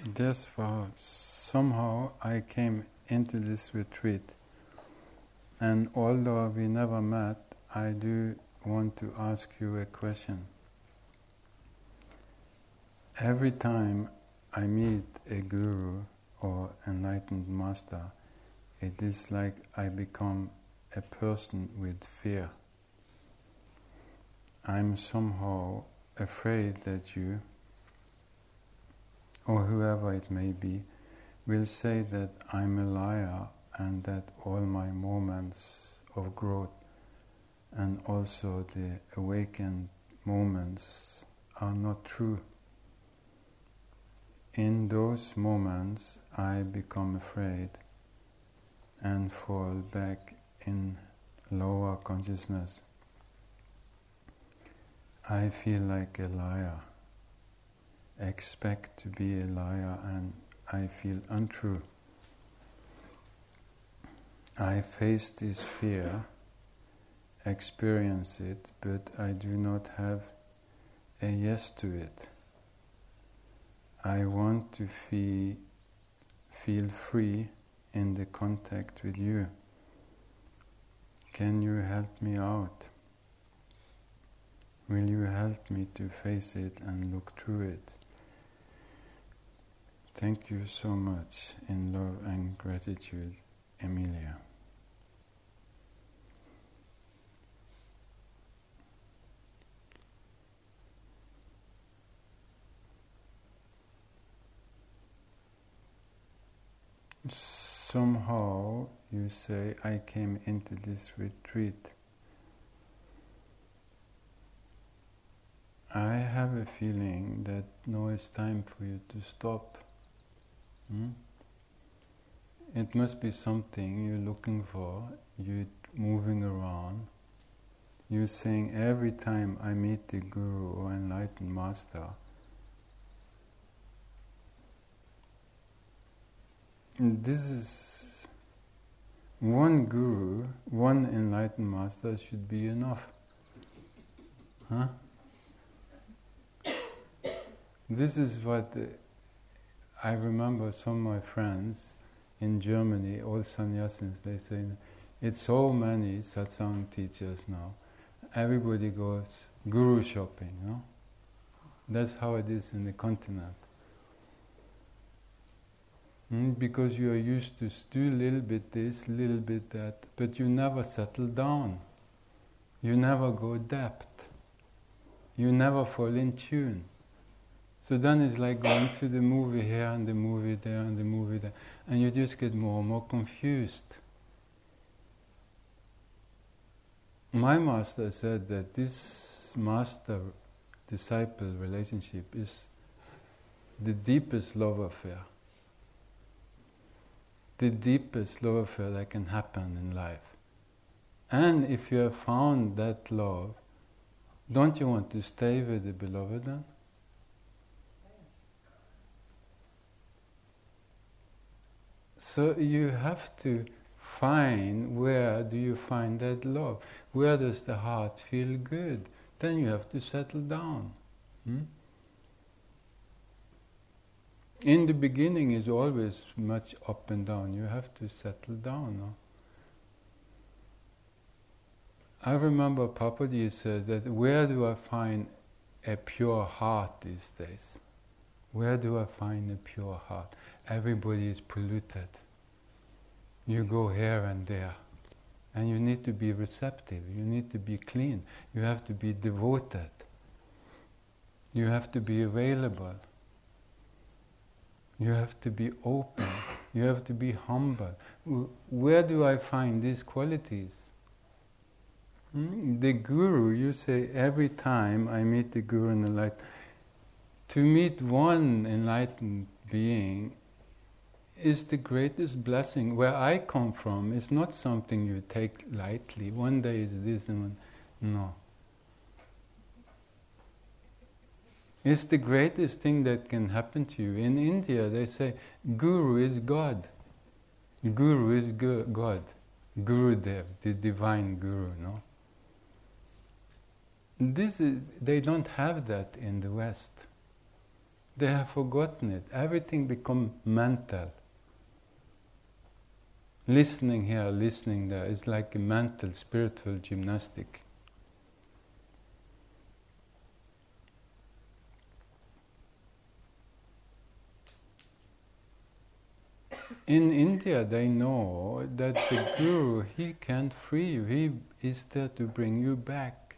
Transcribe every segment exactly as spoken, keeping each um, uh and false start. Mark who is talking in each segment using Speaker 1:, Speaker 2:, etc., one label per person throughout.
Speaker 1: Just for somehow I came into this retreat, and although we never met, I do want to ask you a question. Every time I meet a guru or enlightened master, it is like I become a person with fear. I'm somehow afraid that you, or whoever it may be, will say that I'm a liar and that all my moments of growth and also the awakened moments are not true. In those moments I become afraid and fall back in lower consciousness. I feel like a liar, expect to be a liar, and I feel untrue. I face this fear, experience it, but I do not have a yes to it. I want to feel, feel free in the contact with you. Can you help me out? Will you help me to face it and look through it? Thank you so much. In love and gratitude, Emilia. Somehow you say, I came into this retreat. I have a feeling that now it's time for you to stop. Hmm? It must be something you're looking for, you're moving around. You're saying, every time I meet the Guru or enlightened master, this is one Guru, one enlightened master should be enough. Huh? This is what uh, I remember some of my friends in Germany, all sannyasins, they say, it's so many satsang teachers now. Everybody goes guru shopping, no? That's how it is in the continent. Mm, because you are used to do a little bit this, a little bit that, but you never settle down. You never go depth. You never fall in tune. So then it's like going to the movie here and the movie there and the movie there, and you just get more and more confused. My master said that this master-disciple relationship is the deepest love affair. The deepest love affair that can happen in life. And if you have found that love, don't you want to stay with the beloved then? So you have to find, where do you find that love? Where does the heart feel good? Then you have to settle down. Hmm? In the beginning is always much up and down. You have to settle down. No? I remember Papaji said that, where do I find a pure heart these days? Where do I find a pure heart? Everybody is polluted. You go here and there. And you need to be receptive. You need to be clean. You have to be devoted. You have to be available. You have to be open. You have to be humble. Where do I find these qualities? Hmm? The Guru, you say, every time I meet the Guru in the light, to meet one enlightened being is the greatest blessing. Where I come from, it's not something you take lightly. One day is this and one, no. It's the greatest thing that can happen to you. In India, they say, Guru is God. Guru is go- God. Gurudev, the divine Guru, no? This is, they don't have that in the West. They have forgotten it. Everything becomes mental. Listening here, listening there is like a mental, spiritual gymnastic. In India, they know that the Guru, he can't free you. He is there to bring you back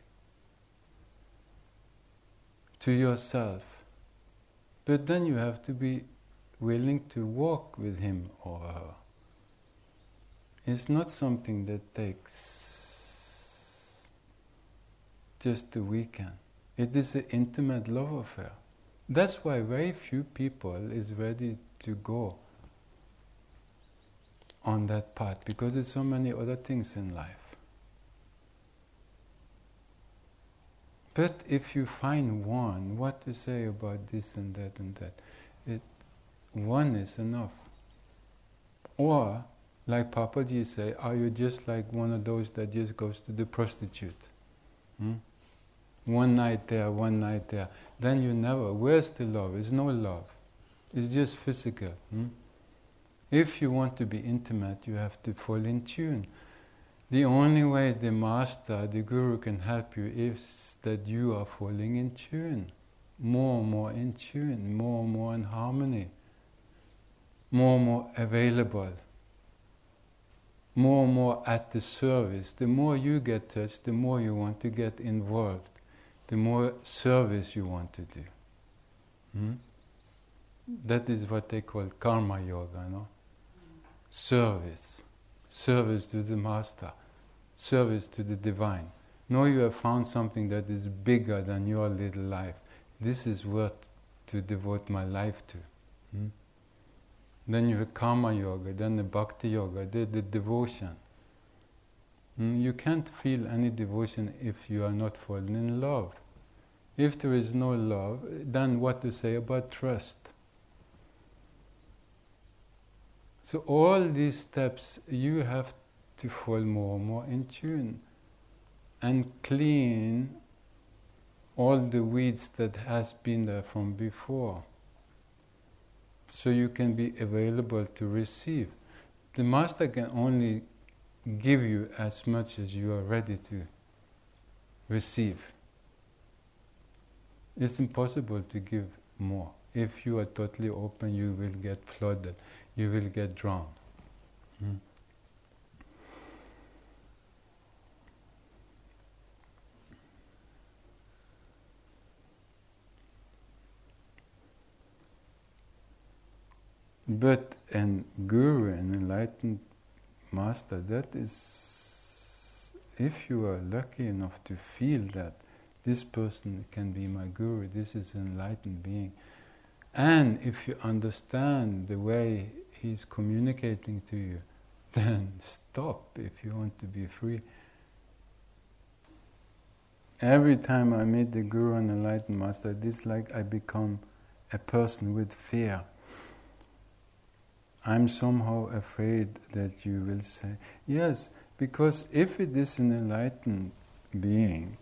Speaker 1: to yourself. But then you have to be willing to walk with him or her. It's not something that takes just a weekend. It is an intimate love affair. That's why very few people is ready to go on that path, because there's so many other things in life. But if you find one, what to say about this and that and that, it, one is enough. Or, like Papaji say, are you just like one of those that just goes to the prostitute? Hmm? One night there, one night there. Then you never, where's the love? There's no love. It's just physical. Hmm? If you want to be intimate, you have to fall in tune. The only way the master, the guru can help you is that you are falling in tune. More and more in tune, more and more in harmony. More and more available. More and more at the service. The more you get touched, the more you want to get involved. The more service you want to do. Hmm? That is what they call karma yoga, no? Service. Service to the master. Service to the divine. Now you have found something that is bigger than your little life. This is worth to devote my life to. Hmm? Then you have karma yoga, then the bhakti yoga, the, the devotion. Hmm? You can't feel any devotion if you are not fallen in love. If there is no love, then what to say about trust? So all these steps, you have to fall more and more in tune and clean all the weeds that has been there from before, so you can be available to receive. The master can only give you as much as you are ready to receive. It's impossible to give more. If you are totally open, you will get flooded. You will get drowned. Hmm. But an guru, an enlightened master, that is, if you are lucky enough to feel that this person can be my guru, this is an enlightened being, and if you understand the way he's communicating to you, then stop if you want to be free. Every time I meet the guru and enlightened master, it's like I become a person with fear. I'm somehow afraid that you will say, yes, because if it is an enlightened being,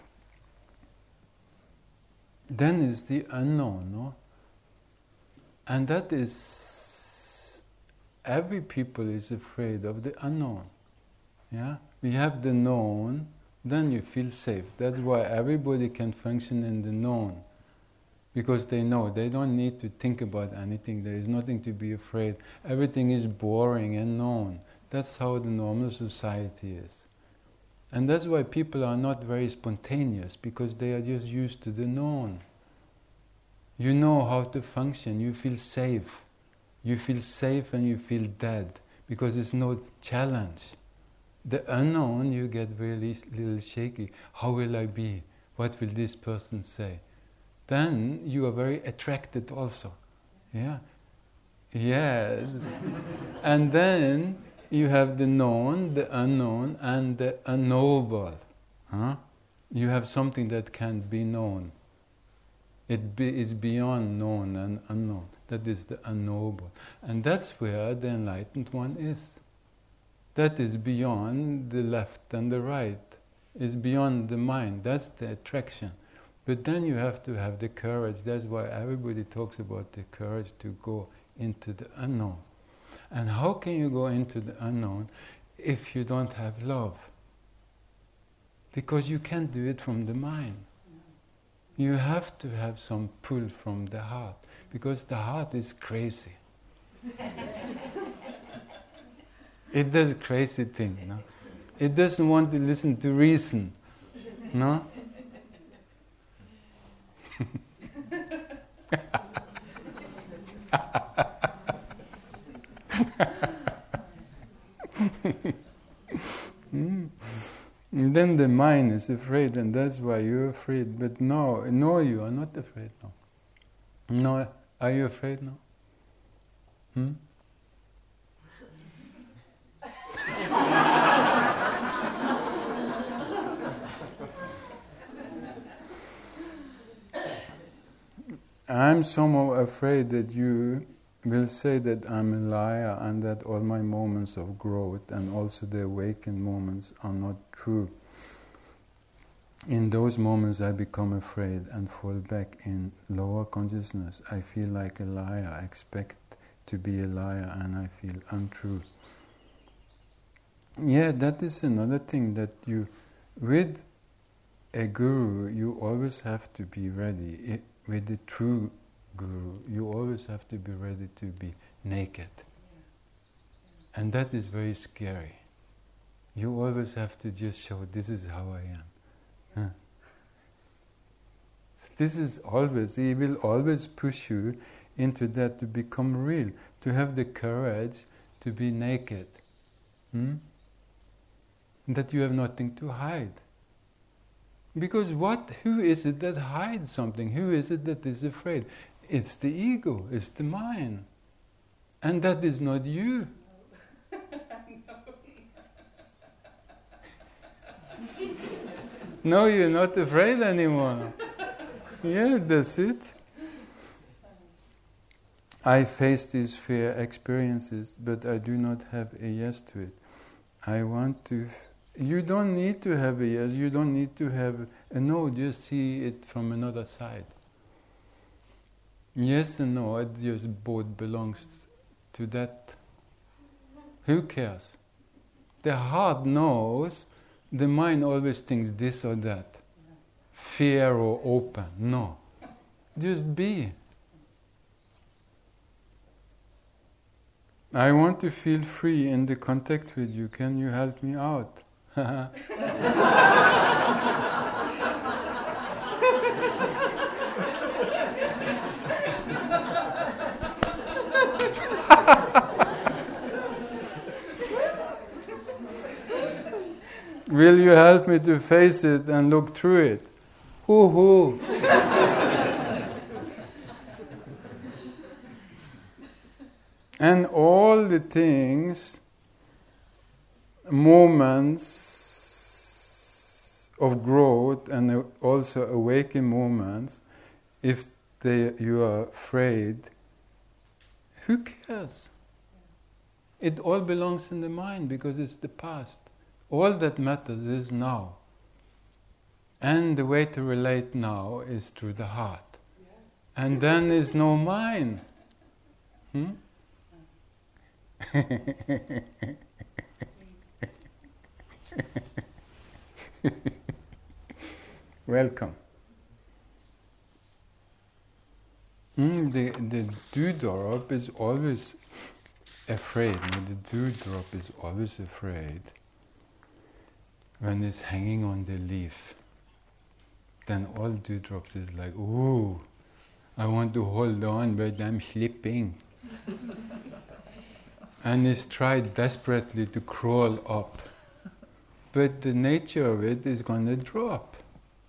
Speaker 1: then it's the unknown, no? And that is, every people is afraid of the unknown. Yeah? We have the known, then you feel safe. That's why everybody can function in the known. Because they know, they don't need to think about anything, there is nothing to be afraid. Everything is boring and known. That's how the normal society is. And that's why people are not very spontaneous, because they are just used to the known. You know how to function, you feel safe. You feel safe and you feel dead, because there's no challenge. The unknown, you get really little shaky. How will I be? What will this person say? Then you are very attracted also. Yeah. Yes. And then you have the known, the unknown, and the unknowable. Huh? You have something that can't be known. It be, is beyond known and unknown. That is the unknowable. And that's where the enlightened one is. That is beyond the left and the right. It's beyond the mind. That's the attraction. But then you have to have the courage. That's why everybody talks about the courage to go into the unknown. And how can you go into the unknown if you don't have love? Because you can't do it from the mind. You have to have some pull from the heart, because the heart is crazy. It does crazy things, no? It doesn't want to listen to reason, no? mm. And then the mind is afraid, and that's why you're afraid. But no, no, you are not afraid now. No, are you afraid now? Hmm? I'm somehow afraid that you will say that I'm a liar and that all my moments of growth and also the awakened moments are not true. In those moments I become afraid and fall back in lower consciousness. I feel like a liar, I expect to be a liar, and I feel untrue. Yeah, that is another thing, that you, with a guru, you always have to be ready. It, with the true guru, you always have to be ready to be naked. And that is very scary. You always have to just show, this is how I am. Huh. This is always, he will always push you into that, to become real, to have the courage to be naked. Hmm? That you have nothing to hide. Because what, who is it that hides something? Who is it that is afraid? It's the ego, it's the mind. And that is not you. No, you're not afraid anymore. Yeah, that's it. I face these fear experiences, but I do not have a yes to it. I want to... You don't need to have a yes, you don't need to have a no, just see it from another side. Yes and no, it just both belongs to that. Who cares? The heart knows, the mind always thinks this or that. Fear or open, no. Just be. I want to feel free in the contact with you. Can you help me out? Will you help me to face it and look through it? Hoo hoo. And all the things, moments of growth and also awakened moments, if they, you are afraid, who cares? It all belongs in the mind because it's the past. All that matters is now. And the way to relate now is through the heart. Yes. And then is no mind. Hmm? Welcome. Mm, the the dewdrop is always afraid. No? The dewdrop is always afraid when it's hanging on the leaf. Then all dewdrops is like, ooh, I want to hold on, but I'm slipping. And it's tried desperately to crawl up. But the nature of it is going to drop.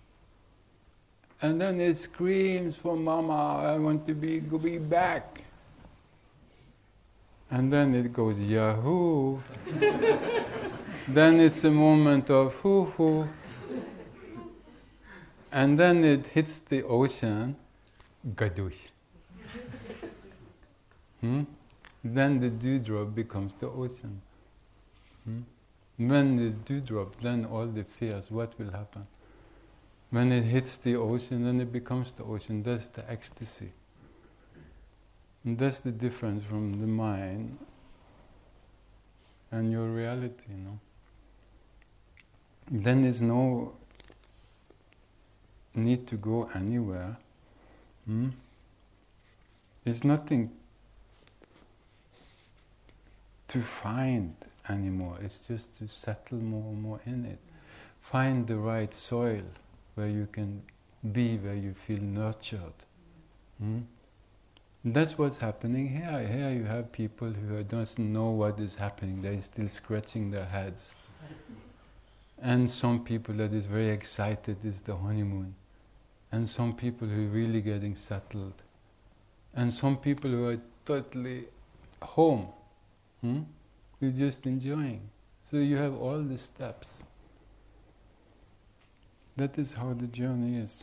Speaker 1: And then it screams for Mama, I want to be, go be back. And then it goes, Yahoo! Then it's a moment of hoo-hoo. And then it hits the ocean, gadoosh. Hmm? Then the dewdrop becomes the ocean. Hmm? When the dewdrop, then all the fears, what will happen? When it hits the ocean, then it becomes the ocean. That's the ecstasy. And that's the difference from the mind and your reality, you know. Then there's no need to go anywhere. Hmm? There's nothing to find anymore. It's just to settle more and more in it. Find the right soil where you can be, where you feel nurtured. Hmm? That's what's happening here. Here you have people who don't know what is happening. They're still scratching their heads. And some people that is very excited is the honeymoon. And some people who are really getting settled. And some people who are totally home. Hmm? You're just enjoying. So you have all the steps. That is how the journey is.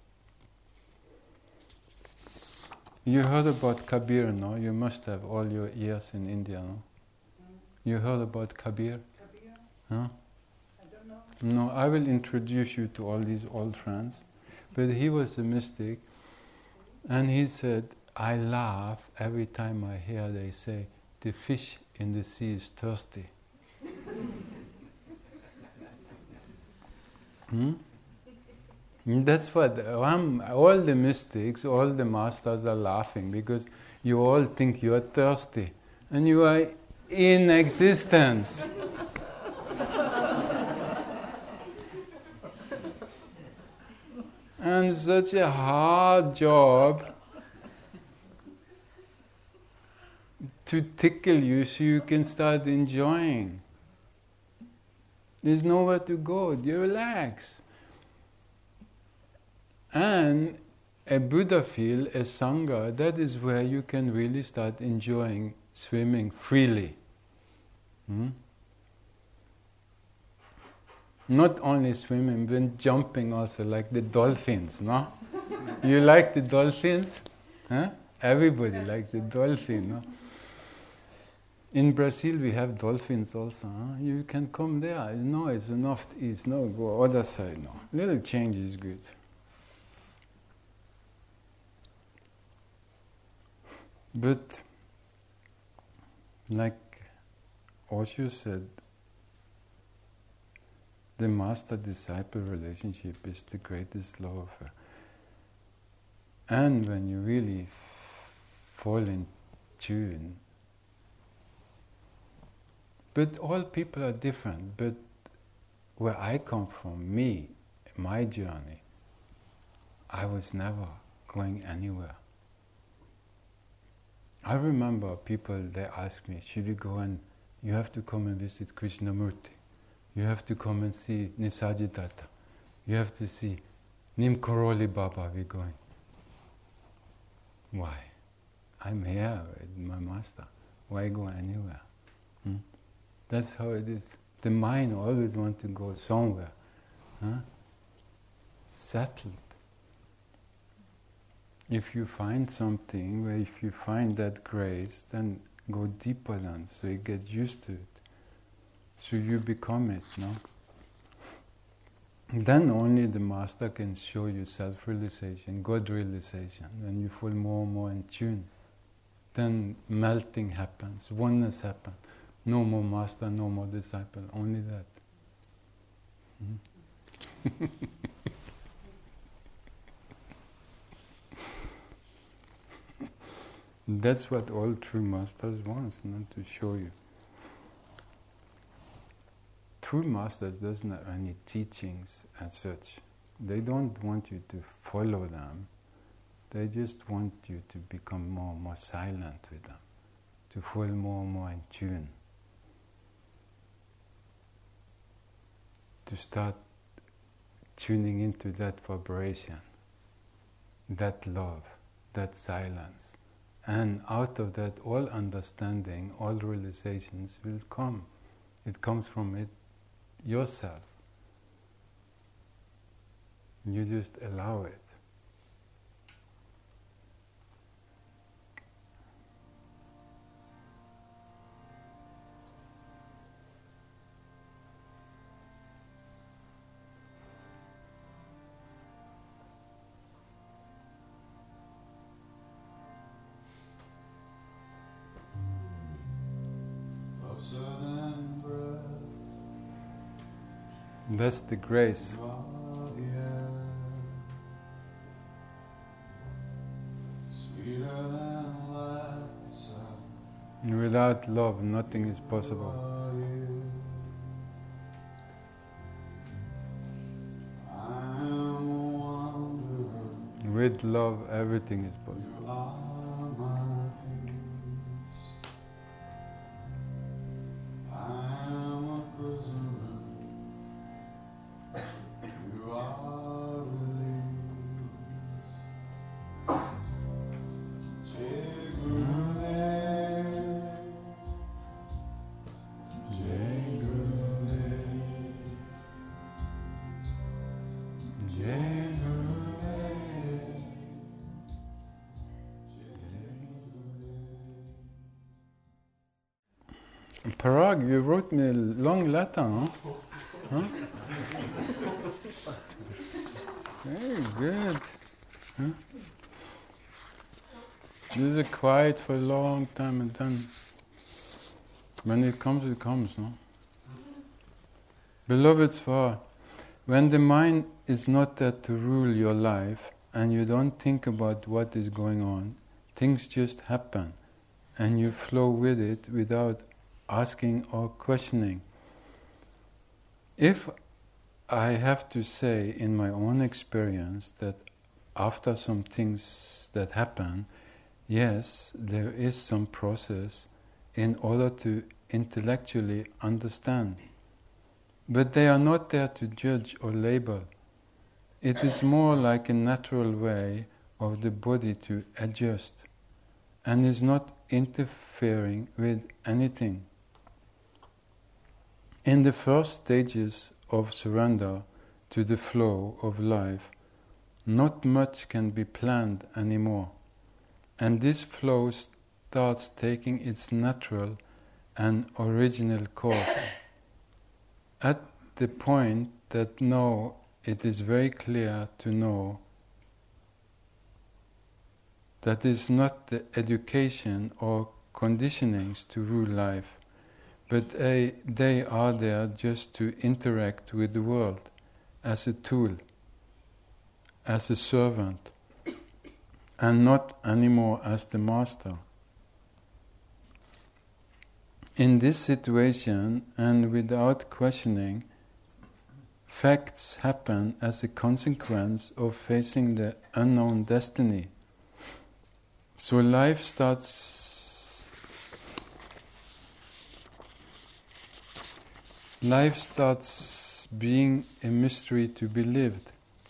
Speaker 1: You heard about Kabir, no? You must have all your years in India, no? You heard about Kabir?
Speaker 2: Kabir?
Speaker 1: Huh?
Speaker 2: I don't know.
Speaker 1: No, I will introduce you to all these old friends. But he was a mystic, and he said, I laugh every time I hear they say, the fish in the sea is thirsty. Hmm? That's what, um, all the mystics, all the masters are laughing because you all think you are thirsty and you are in existence. And such a hard job to tickle you so you can start enjoying. There's nowhere to go, you relax. And a Buddha field, a Sangha, that is where you can really start enjoying swimming freely. Hmm? Not only swimming, but jumping also, like the dolphins, no? You like the dolphins? Huh? Everybody likes the dolphin, no? In Brazil we have dolphins also, huh? You can come there. No, it's enough to eat. No, go other side, no. Little change is good. But, like Osho said, the master-disciple relationship is the greatest law of her. And when you really f- fall in tune, but all people are different, but where I come from, me, my journey, I was never going anywhere. I remember people, they ask me, should you go and, you have to come and visit Krishnamurti. You have to come and see Nisargadatta. You have to see Nim Karoli Baba, we're going. Why? I'm here with my master. Why go anywhere? Hmm? That's how it is. The mind always wants to go somewhere. Huh? Settled. If you find something, where if you find that grace, then go deeper then, so you get used to it. So you become it, no? Then only the master can show you self-realization, God-realization, when you feel more and more in tune. Then melting happens, oneness happens. No more master, no more disciple, only that. Hmm? That's what all true masters want, not to show you. True masters doesn't have any teachings as such. They don't want you to follow them. They just want you to become more and more silent with them, to feel more and more in tune, to start tuning into that vibration, that love, that silence. And out of that, all understanding, all realizations will come. It comes from it yourself. You just allow it. That's the grace. Without love, nothing is possible. With love, everything is possible. Parag, you wrote me a long letter, huh? Huh? Very good. Huh? This is quiet for a long time, and then when it comes, it comes, no? Beloved Svar, when the mind is not there to rule your life, and you don't think about what is going on, things just happen, and you flow with it without asking or questioning. If I have to say in my own experience that after some things that happen, yes, there is some process in order to intellectually understand. But they are not there to judge or label. It is more like a natural way of the body to adjust and is not interfering with anything. In the first stages of surrender to the flow of life, not much can be planned anymore, and this flow starts taking its natural and original course. At the point that now it is very clear to know that it is not the education or conditionings to rule life, but they, they are there just to interact with the world as a tool, as a servant, and not anymore as the master. In this situation, and without questioning, facts happen as a consequence of facing the unknown destiny. So life starts Life starts being a mystery to be lived.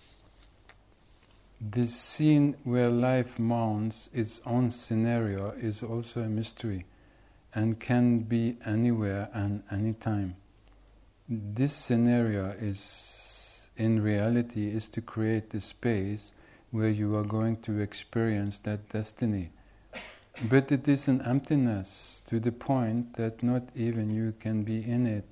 Speaker 1: This scene where life mounts its own scenario is also a mystery and can be anywhere and anytime. This scenario is, in reality, is to create the space where you are going to experience that destiny. But it is an emptiness to the point that not even you can be in it.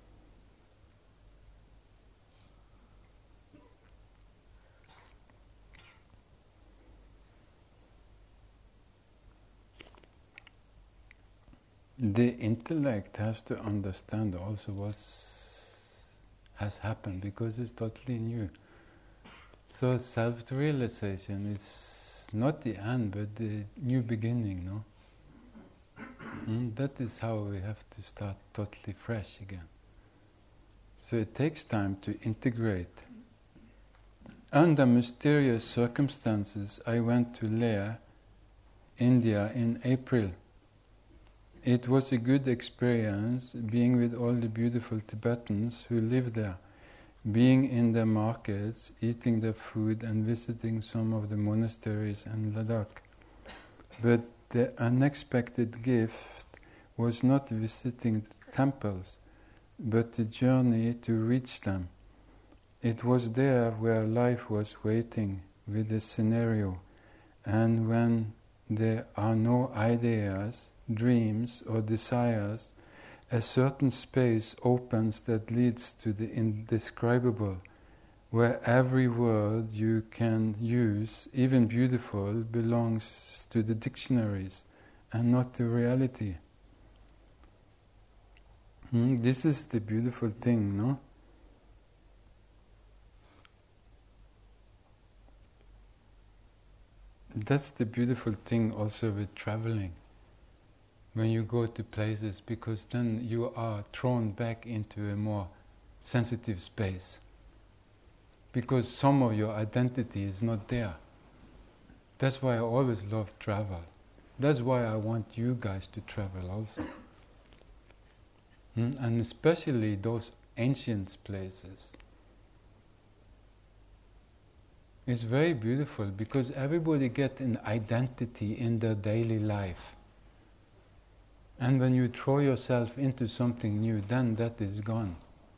Speaker 1: The intellect has to understand also what has happened because it's totally new. So self-realization is not the end but the new beginning, no? Mm, that is how we have to start totally fresh again. So it takes time to integrate. Under mysterious circumstances, I went to Leh, India in April. It was a good experience being with all the beautiful Tibetans who live there, being in their markets, eating their food and visiting some of the monasteries in Ladakh. But the unexpected gift was not visiting the temples, but the journey to reach them. It was there where life was waiting with a scenario, and when there are no ideas, dreams or desires, a certain space opens that leads to the indescribable, where every word you can use, even beautiful, belongs to the dictionaries and not to reality. Hmm? This is the beautiful thing, no? That's the beautiful thing also with traveling. When you go to places, because then you are thrown back into a more sensitive space. Because some of your identity is not there. That's why I always love travel. That's why I want you guys to travel also. Mm? And especially those ancient places. It's very beautiful because everybody gets an identity in their daily life. And when you throw yourself into something new, then that is gone.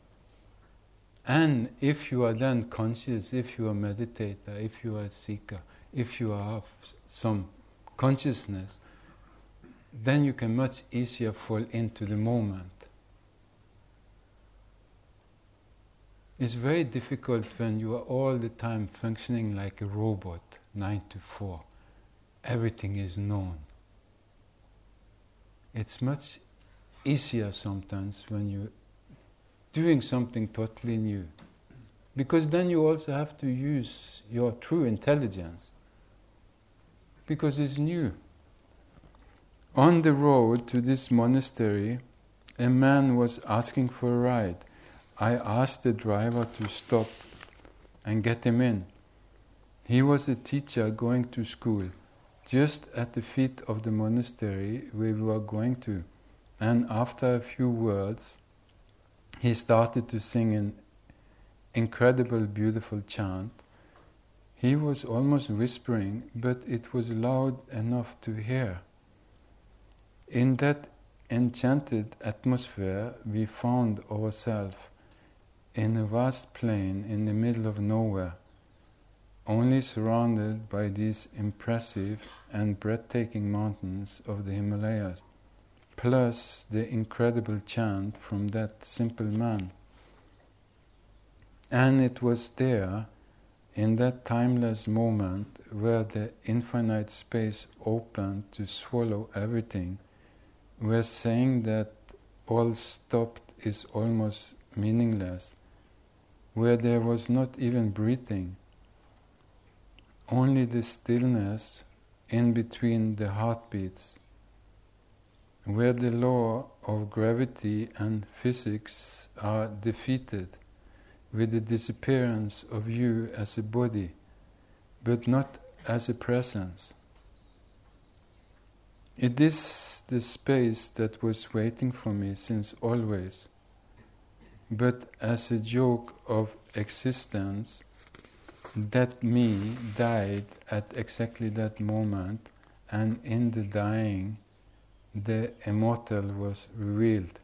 Speaker 1: And if you are then conscious, if you are a meditator, if you are a seeker, if you have some consciousness, then you can much easier fall into the moment. It's very difficult when you are all the time functioning like a robot, nine to four. Everything is known. It's much easier sometimes when you're doing something totally new. Because then you also have to use your true intelligence. Because it's new. On the road to this monastery, a man was asking for a ride. I asked the driver to stop and get him in. He was a teacher going to school, just at the feet of the monastery we were going to. And after a few words, he started to sing an incredible, beautiful chant. He was almost whispering, but it was loud enough to hear. In that enchanted atmosphere, we found ourselves in a vast plain in the middle of nowhere, only surrounded by these impressive and breathtaking mountains of the Himalayas, plus the incredible chant from that simple man. And it was there, in that timeless moment where the infinite space opened to swallow everything, where saying that all stopped is almost meaningless, where there was not even breathing, only the stillness in between the heartbeats, where the law of gravity and physics are defeated with the disappearance of you as a body, but not as a presence. It is the space that was waiting for me since always, but as a joke of existence, that me died at exactly that moment, and in the dying, the immortal was revealed.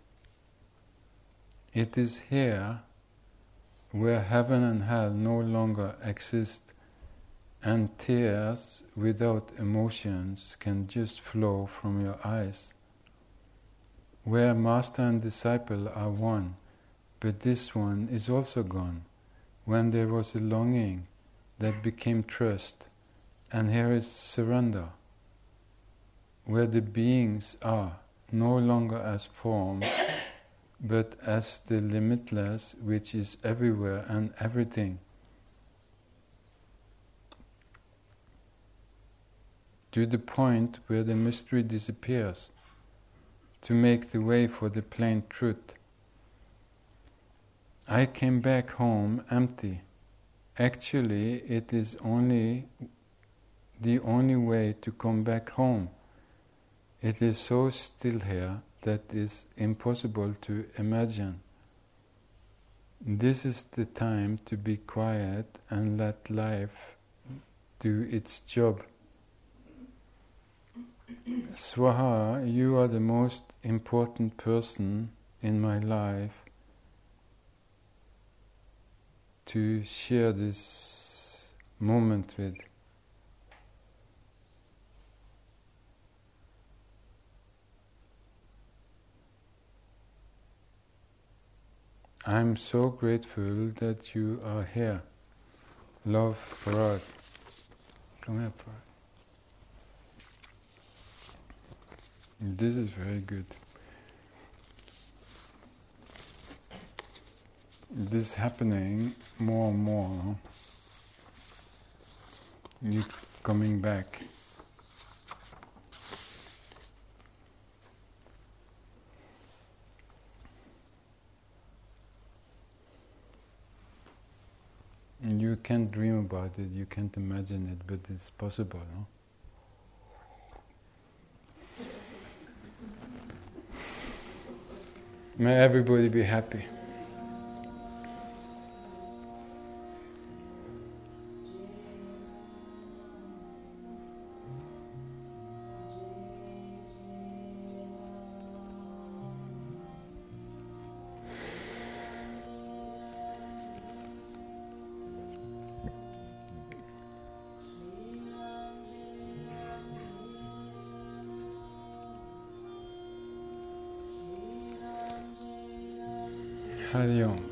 Speaker 1: It is here where heaven and hell no longer exist, and tears without emotions can just flow from your eyes, where master and disciple are one, but this one is also gone, when there was a longing that became trust, and here is surrender, where the beings are no longer as forms, but as the limitless which is everywhere and everything. To the point where the mystery disappears, to make the way for the plain truth. I came back home empty. Actually, it is only the only way to come back home. It is so still here that is impossible to imagine. This is the time to be quiet and let life do its job. Swaha, you are the most important person in my life to share this moment with. I'm so grateful that you are here. Love, Parag. Come here, Parag. This is very good. This is happening more and more. You coming back. And you can't dream about it, you can't imagine it, but it's possible, no? May everybody be happy. Hari Om.